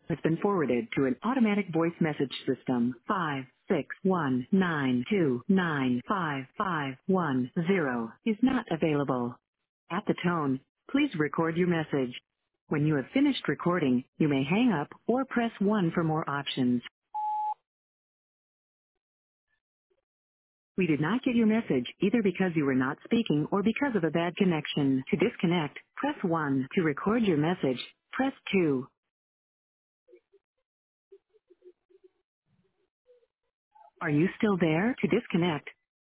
has been forwarded to an automatic voice message system. 56192955510 is not available. At the tone, please record your message. When you have finished recording, you may hang up or press 1 for more options. We did not get your message either because you were not speaking or because of a bad connection. To disconnect, press 1. To record your message, press 2. Are you still there? To disconnect,